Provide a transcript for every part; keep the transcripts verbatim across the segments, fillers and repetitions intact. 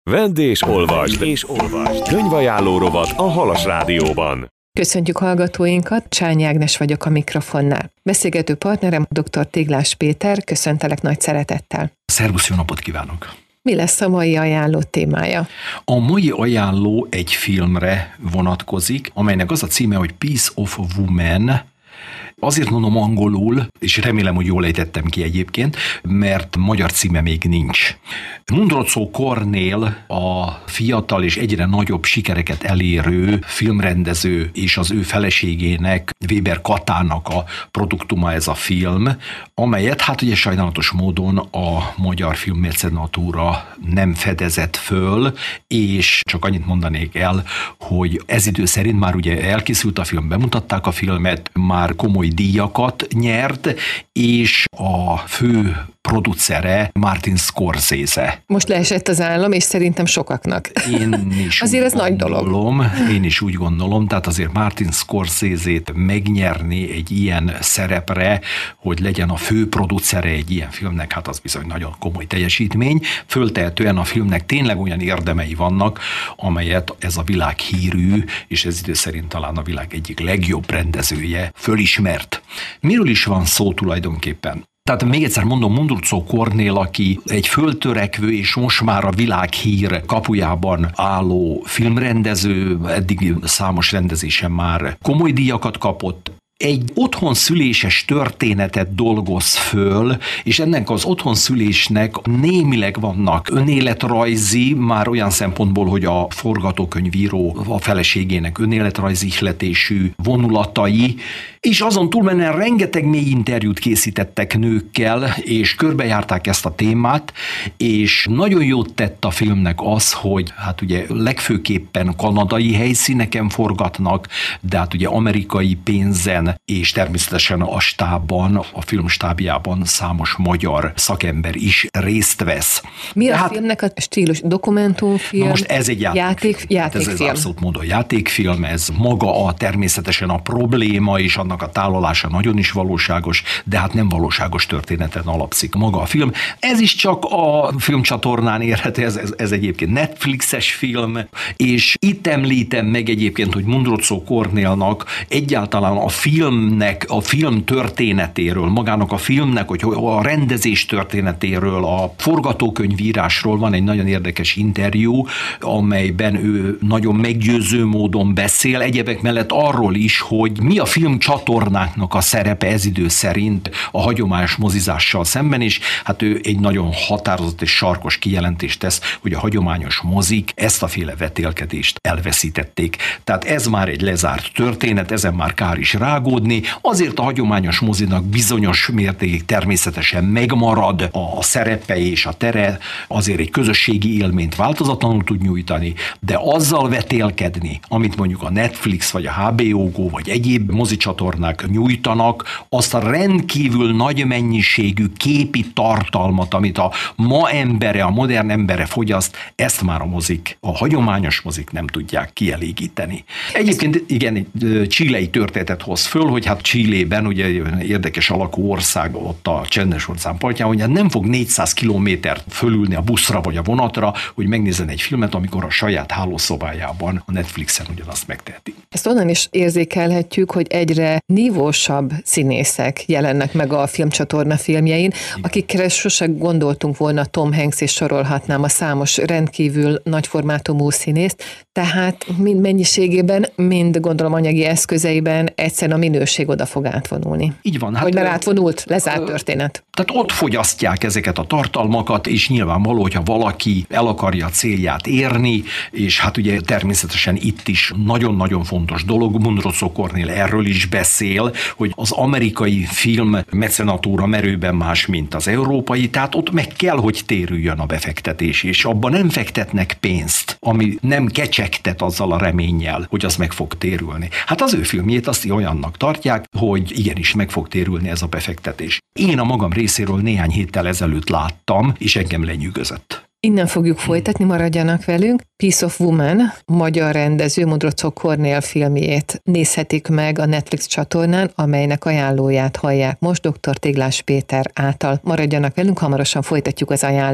Vedd és olvasd, és olvasd. Könyvajánló rovat a Halas Rádióban. Köszöntjük hallgatóinkat, Csányi Ágnes vagyok a mikrofonnál. Beszélgető partnerem dr. Téglás Péter, köszöntelek nagy szeretettel. Szervusz, jó napot kívánok! Mi lesz a mai ajánló témája? A mai ajánló egy filmre vonatkozik, amelynek az a címe, hogy Piece of Woman. Azért mondom angolul, és remélem, hogy jól ejtettem ki egyébként, mert magyar címe még nincs. Mundruczó Kornél a fiatal és egyre nagyobb sikereket elérő filmrendező és az ő feleségének, Weber Katának a produktuma ez a film, amelyet hát ugye sajnálatos módon a magyar filmmecenatúra nem fedezett föl, és csak annyit mondanék el, hogy ez idő szerint már ugye elkészült a film, bemutatták a filmet, már komoly díjakat nyert, és a fő producere Martin Scorsese. Most leesett az állam, és szerintem sokaknak. Én is azért ez nagy dolog. Én is úgy gondolom, tehát azért Martin Scorsese-t megnyerni egy ilyen szerepre, hogy legyen a fő producere egy ilyen filmnek, hát az bizony nagyon komoly teljesítmény. Föltehetően a filmnek tényleg olyan érdemei vannak, amelyet ez a világhírű, és ez idő szerint talán a világ egyik legjobb rendezője fölismert. Miről is van szó tulajdonképpen? Tehát még egyszer mondom, Mundruczó Kornél, aki egy föltörekvő és most már a világhír kapujában álló filmrendező, eddig számos rendezésen már komoly díjakat kapott, egy otthonszüléses történetet dolgoz föl, és ennek az otthonszülésnek némileg vannak önéletrajzi, már olyan szempontból, hogy a forgatókönyvíró a feleségének önéletrajzi ihletésű vonulatai, és azon túlmenően rengeteg mély interjút készítettek nőkkel, és körbejárták ezt a témát, és nagyon jót tett a filmnek az, hogy hát ugye legfőképpen kanadai helyszíneken forgatnak, de hát ugye amerikai pénzen, és természetesen a stábban, a filmstábjában számos magyar szakember is részt vesz. Mi de a hát, filmnek a stílus? Dokumentumfilm? Most ez egy játékfilm. Játék, játékfilm. Ez, ez abszolút módon játékfilm, ez maga a természetesen a probléma és annak a tálalása nagyon is valóságos, de hát nem valóságos történeten alapszik maga a film. Ez is csak a filmcsatornán érhető, ez, ez, ez egyébként Netflixes film, és itt említem meg egyébként, hogy Mundruczó Kornélnak egyáltalán a filmnek, a film történetéről, magának a filmnek, hogy a rendezés történetéről, a forgatókönyvírásról van egy nagyon érdekes interjú, amelyben ő nagyon meggyőző módon beszél, egyebek mellett arról is, hogy mi a filmcsatornáknak a szerepe ez idő szerint a hagyományos mozizással szemben, és hát ő egy nagyon határozott és sarkos kijelentést tesz, hogy a hagyományos mozik ezt a féle vetélkedést elveszítették. Tehát ez már egy lezárt történet, ezen már kár is rágódni, azért a hagyományos mozinak bizonyos mértékig természetesen megmarad a szerepe és a tere, azért egy közösségi élményt változatlanul tud nyújtani, de azzal vetélkedni, amit mondjuk a Netflix, vagy a há bé o Go, vagy egyéb mozicsatornák nyújtanak, azt a rendkívül nagy mennyiségű képi tartalmat, amit a ma embere, a modern embere fogyaszt, ezt már a mozik, a hagyományos mozik nem tudják kielégíteni. Egyébként igen, chilei történetet hoz föl, hogy hát Chilében, ugye érdekes alakú ország ott a Csendes-óceán partján, hogy hát nem fog négyszáz kilométert fölülni a buszra vagy a vonatra, hogy megnézzen egy filmet, amikor a saját hálószobájában a Netflixen ugyanazt megteheti. Ezt onnan is érzékelhetjük, hogy egyre nívósabb színészek jelennek meg a filmcsatorna filmjein, akikre sose gondoltunk volna, Tom Hanks, és sorolhatnám a számos rendkívül nagyformátumú színészt, tehát mind mennyiségében, mind gondolom anyagi eszközeiben egyszerűen a minőség oda fog átvonulni. Így van. Hát, hogy már átvonult, lezárt történet. Tehát ott fogyasztják ezeket a tartalmakat, és nyilvánvaló, hogyha valaki el akarja a célját érni, és hát ugye természetesen itt is nagyon-nagyon fontos dolog, Mundruczó Kornél erről is beszél, hogy az amerikai film mecenatúra merőben más, mint az európai, tehát ott meg kell, hogy térüljön a befektetés, és abban nem fektetnek pénzt, ami nem kecsegtet azzal a reménnyel, hogy az meg fog térülni. Hát az ő filmjét azt olyannak tartják, hogy igenis meg fog térülni ez a befektetés. Én a magam részéről néhány héttel ezelőtt láttam, és engem lenyűgözött. Innen fogjuk folytatni, maradjanak velünk. Piece of Woman, magyar rendező Mundruczó Kornél filmjét nézhetik meg a Netflix csatornán, amelynek ajánlóját hallják most dr. Téglás Péter által. Maradjanak velünk, hamarosan folytatjuk az ajánlót.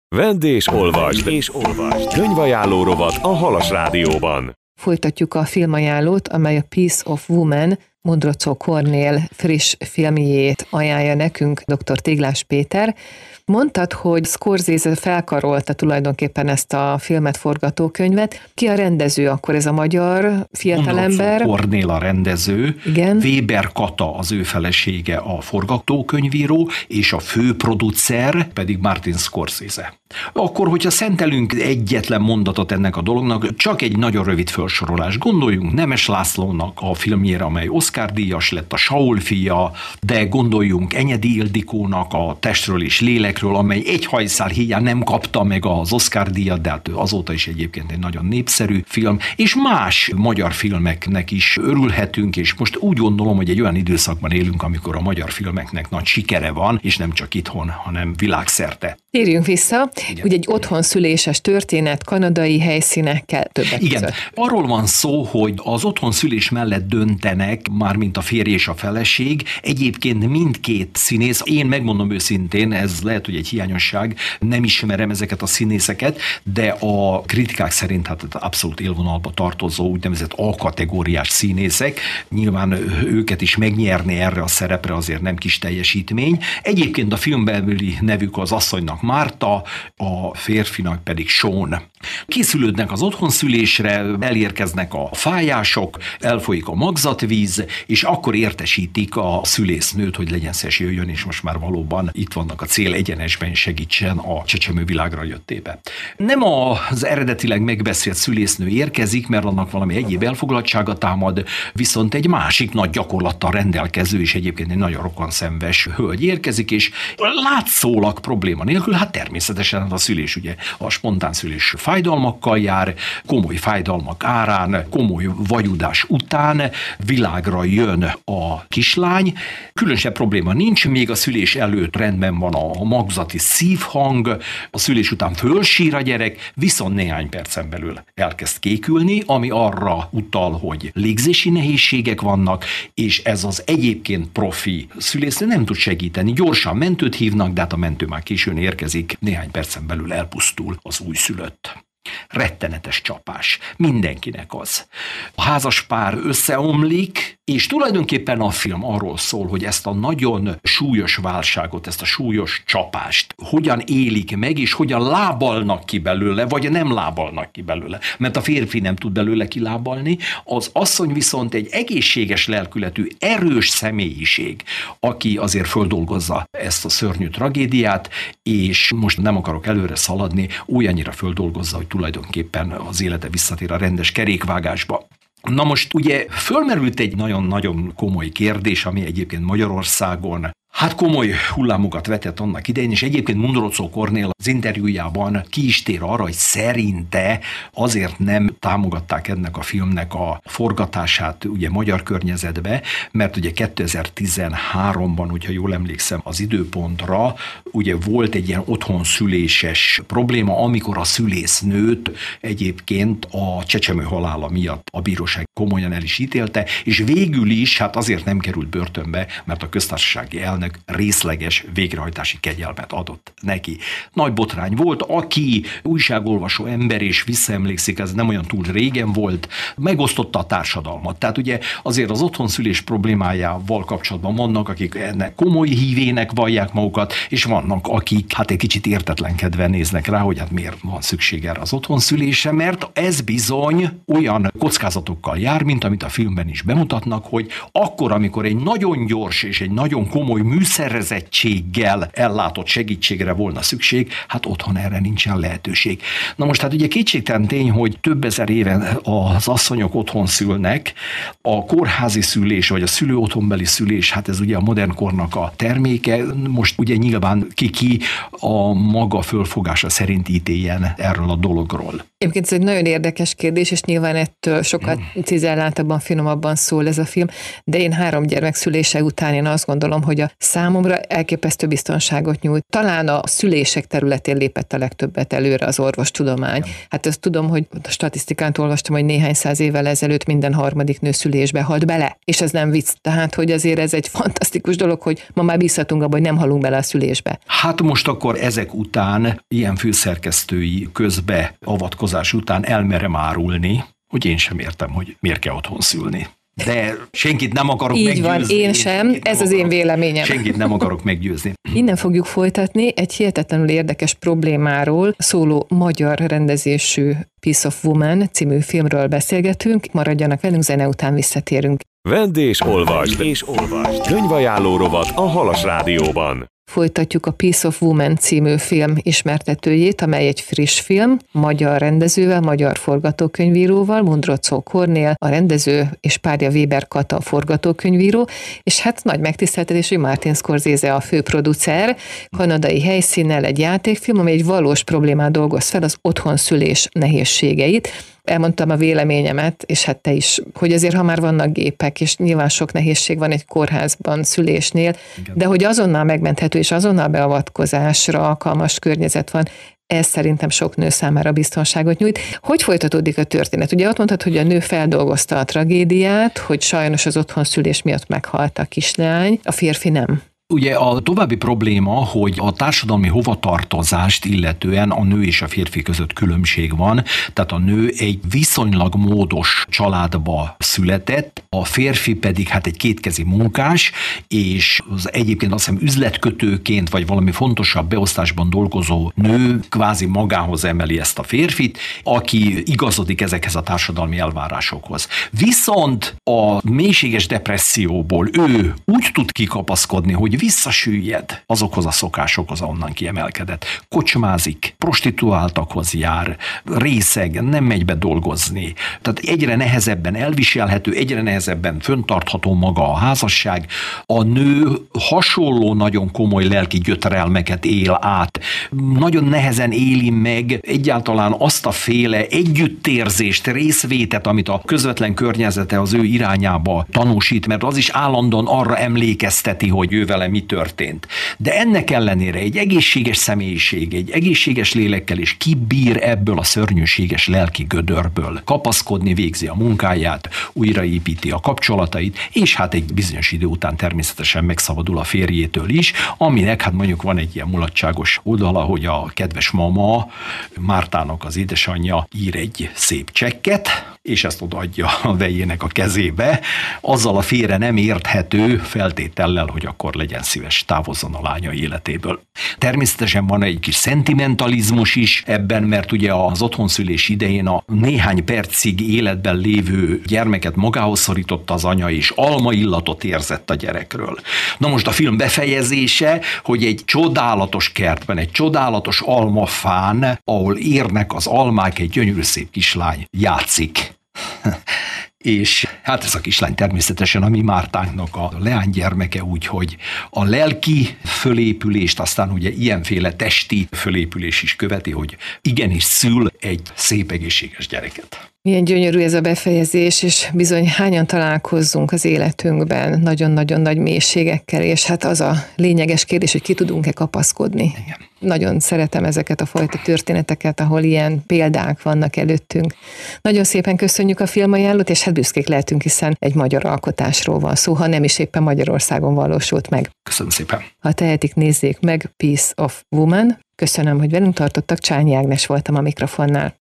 Vedd és olvasd, és olvasd. Könyvajánló rovat a Halas Rádióban. Folytatjuk a filmajánlót, amely a Piece of Woman, Mondrocó Kornél friss filmjét ajánlja nekünk dr. Téglás Péter. Mondtad, hogy Scorsese felkarolta tulajdonképpen ezt a filmet, forgatókönyvet. Ki a rendező akkor, ez a magyar fiatalember? Mondrocó Kornél a rendező, igen. Weber Kata az ő felesége a forgatókönyvíró, és a főproducer pedig Martin Scorsese. Akkor, hogyha szentelünk egyetlen mondatot ennek a dolognak, csak egy nagyon rövid felsorolás. Gondoljunk Nemes Lászlónak a filmjére, amely Oscar-díjas lett, a Saul fia, de gondoljunk Enyedi Ildikónak a Testről és lélekről, amely egy hajszál híján nem kapta meg az Oscar-díjat, de hát azóta is egyébként egy nagyon népszerű film, és más magyar filmeknek is örülhetünk, és most úgy gondolom, hogy egy olyan időszakban élünk, amikor a magyar filmeknek nagy sikere van, és nem csak itthon, hanem világszerte. Térjünk vissza, igen. Ugye egy otthon szüléses történet, kanadai helyszínekkel többek Igen, között. Arról van szó, hogy az otthon szülés mellett döntenek, mármint a férj és a feleség, egyébként mindkét színész, én megmondom őszintén, ez lehet, hogy egy hiányosság, nem ismerem ezeket a színészeket, de a kritikák szerint hát abszolút élvonalba tartozó úgynevezett A-kategóriás színészek, nyilván őket is megnyerni erre a szerepre azért nem kis teljesítmény. Egyébként a filmbeli nevük az asszonynak Márta, a férfinak pedig Sean. Készülődnek az otthonszülésre, elérkeznek a fájások, elfolyik a magzatvíz, és akkor értesítik a szülésznőt, hogy legyen szíves, jöjjön, és most már valóban itt vannak a cél egyenesben, segítsen a csecsemő világra jöttébe. Nem az eredetileg megbeszélt szülésznő érkezik, mert annak valami egyéb elfoglaltsága támad, viszont egy másik nagy gyakorlattal rendelkező, és egyébként egy nagyon rokkonszenves hölgy érkezik, és látszólag probléma nélkül, hát természetesen a szülés, ugye a spontán szülés fájdalmakkal jár, komoly fájdalmak árán, komoly vajudás után világra jön a kislány. Különösebb probléma nincs, még a szülés előtt rendben van a magzati szívhang, a szülés után fölsír a gyerek, viszont néhány percen belül elkezd kékülni, ami arra utal, hogy légzési nehézségek vannak, és ez az egyébként profi szülésznő nem tud segíteni. Gyorsan mentőt hívnak, de hát a mentő már későn érkezik, néhány percen belül elpusztul az újszülött. Rettenetes csapás. Mindenkinek az. A házaspár összeomlik, és tulajdonképpen a film arról szól, hogy ezt a nagyon súlyos válságot, ezt a súlyos csapást hogyan élik meg, és hogyan lábalnak ki belőle, vagy nem lábalnak ki belőle. Mert a férfi nem tud belőle kilábalni, az asszony viszont egy egészséges lelkületű, erős személyiség, aki azért földolgozza ezt a szörnyű tragédiát, és most nem akarok előre szaladni, olyannyira földolgozza, hogy tulajdonképpen az élete visszatér a rendes kerékvágásba. Na most ugye fölmerült egy nagyon-nagyon komoly kérdés, ami egyébként Magyarországon hát komoly hullámokat vetett annak idején, és egyébként Mondrocó Kornél az interjújában ki is tér arra, hogy szerinte azért nem támogatták ennek a filmnek a forgatását ugye magyar környezetbe, mert ugye kétezer-tizenháromban, hogyha jól emlékszem az időpontra, ugye volt egy ilyen otthonszüléses probléma, amikor a szülésznőt egyébként a csecsemő halála miatt a bíróság komolyan el is ítélte, és végül is hát azért nem került börtönbe, mert a köztársasági elnök részleges végrehajtási kegyelmet adott neki. Nagy botrány volt, aki újságolvasó ember és visszaemlékszik, ez nem olyan túl régen volt, megosztotta a társadalmat. Tehát ugye azért az otthonszülés problémájával kapcsolatban vannak, akik ennek komoly hívének vallják magukat, és vannak, akik hát egy kicsit értetlenkedve néznek rá, hogy hát miért van szükség erre az otthonszülésre, mert ez bizony olyan kockázatokkal jár, mint amit a filmben is bemutatnak, hogy akkor, amikor egy nagyon gyors és egy nagyon komoly műszerezettséggel ellátott segítségre volna szükség, hát otthon erre nincsen lehetőség. Na most hát ugye kétségtelen tény, hogy több ezer éve az asszonyok otthon szülnek, a kórházi szülés, vagy a szülő otthonbeli szülés, hát ez ugye a modern kornak a terméke, most ugye nyilván ki-ki a maga fölfogása szerint ítéljen erről a dologról. Egyébként ez egy nagyon érdekes kérdés, és nyilván ettől sokat cizelláltabban, finomabban szól ez a film, de én három gyermek szülése után én azt gondolom, hogy a számomra elképesztő biztonságot nyújt. Talán a szülések területén lépett a legtöbbet előre az orvostudomány. Hát ezt tudom, hogy a statisztikai statisztikát olvastam, hogy néhány száz évvel ezelőtt minden harmadik nő szülésbe halt bele. És ez nem vicc. Tehát, hogy azért ez egy fantasztikus dolog, hogy ma már bízhatunk abban, hogy nem halunk bele a szülésbe. Hát most akkor ezek után, ilyen főszerkesztői közbeavatkozás után elmerem árulni, hogy én sem értem, hogy miért kell otthon szülni. De senkit nem akarok Így meggyőzni. Így van, én sem, ez az én véleményem. Senkit nem akarok meggyőzni. Innen fogjuk folytatni egy hihetetlenül érdekes problémáról szóló magyar rendezésű Piece of Woman című filmről beszélgetünk. Maradjanak velünk, zene után visszatérünk. Vedd és olvasd, és olvasd. Könyvajánló rovat a Halas Rádióban. Folytatjuk a Piece of Woman című film ismertetőjét, amely egy friss film, magyar rendezővel, magyar forgatókönyvíróval, Mundrocó Kornél, a rendező, és párja Weber Kata a forgatókönyvíró, és hát nagy megtiszteltetés, hogy Martin Scorsese a főproducer, kanadai helyszínnel egy játékfilm, amely egy valós problémát dolgoz fel, az otthonszülés nehézségeit. Elmondtam a véleményemet, és hát te is, hogy azért, ha már vannak gépek, és nyilván sok nehézség van egy kórházban szülésnél, igen. De hogy azonnal megmenthető és azonnal beavatkozásra alkalmas környezet van, ez szerintem sok nő számára biztonságot nyújt. Hogy folytatódik a történet? Ugye ott mondtad, hogy a nő feldolgozta a tragédiát, hogy sajnos az otthonszülés miatt meghalt a kislány, a férfi nem. Ugye a további probléma, hogy a társadalmi hovatartozást illetően a nő és a férfi között különbség van, tehát a nő egy viszonylag módos családba született, a férfi pedig hát egy kétkezi munkás, és az egyébként azt hiszem üzletkötőként vagy valami fontosabb beosztásban dolgozó nő kvázi magához emeli ezt a férfit, aki igazodik ezekhez a társadalmi elvárásokhoz. Viszont a mélységes depresszióból ő úgy tud kikapaszkodni, hogy visszasüllyed azokhoz a szokásokhoz, onnan kiemelkedett. Kocsmázik, prostituáltakhoz jár, részeg, nem megy be dolgozni. Tehát egyre nehezebben elviselhető, egyre nehezebben föntartható maga a házasság. A nő hasonló nagyon komoly lelki gyötrelmeket él át. Nagyon nehezen éli meg egyáltalán azt a féle együttérzést, részvétet, amit a közvetlen környezete az ő irányába tanúsít, mert az is állandóan arra emlékezteti, hogy ő vele mi történt. De ennek ellenére egy egészséges személyiség, egy egészséges lélekkel is kibír ebből a szörnyűséges lelki gödörből. Kapaszkodni, végzi a munkáját, újraépíti a kapcsolatait, és hát egy bizonyos idő után természetesen megszabadul a férjétől is, aminek hát mondjuk van egy ilyen mulatságos oldala, hogy a kedves mama, Mártának az édesanyja ír egy szép csekket, és ezt odaadja a vejének a kezébe, azzal a félre nem érthető feltétellel, hogy akkor legyen szíves, távozzon a lánya életéből. Természetesen van egy kis szentimentalizmus is ebben, mert ugye az otthonszülés idején a néhány percig életben lévő gyermeket magához szorította az anya, és alma illatot érzett a gyerekről. Na most a film befejezése, hogy egy csodálatos kertben, egy csodálatos almafán, ahol érnek az almák, egy gyönyörű szép kislány játszik. És hát ez a kislány természetesen a mi Mártánknak a leánygyermeke, úgyhogy a lelki fölépülést aztán ugye ilyenféle testi fölépülés is követi, hogy igenis szül egy szép egészséges gyereket. Milyen gyönyörű ez a befejezés, és bizony hányan találkozzunk az életünkben nagyon-nagyon nagy mélységekkel, és hát az a lényeges kérdés, hogy ki tudunk-e kapaszkodni. Igen. Nagyon szeretem ezeket a fajta történeteket, ahol ilyen példák vannak előttünk. Nagyon szépen köszönjük a filmajánlót, és hát büszkék lehetünk, hiszen egy magyar alkotásról van szó, ha nem is éppen Magyarországon valósult meg. Köszönöm szépen. Ha tehetik, nézzék meg Piece of Woman. Köszönöm, hogy velünk tartottak, Csányi Ágnes voltam a mikrofonnál.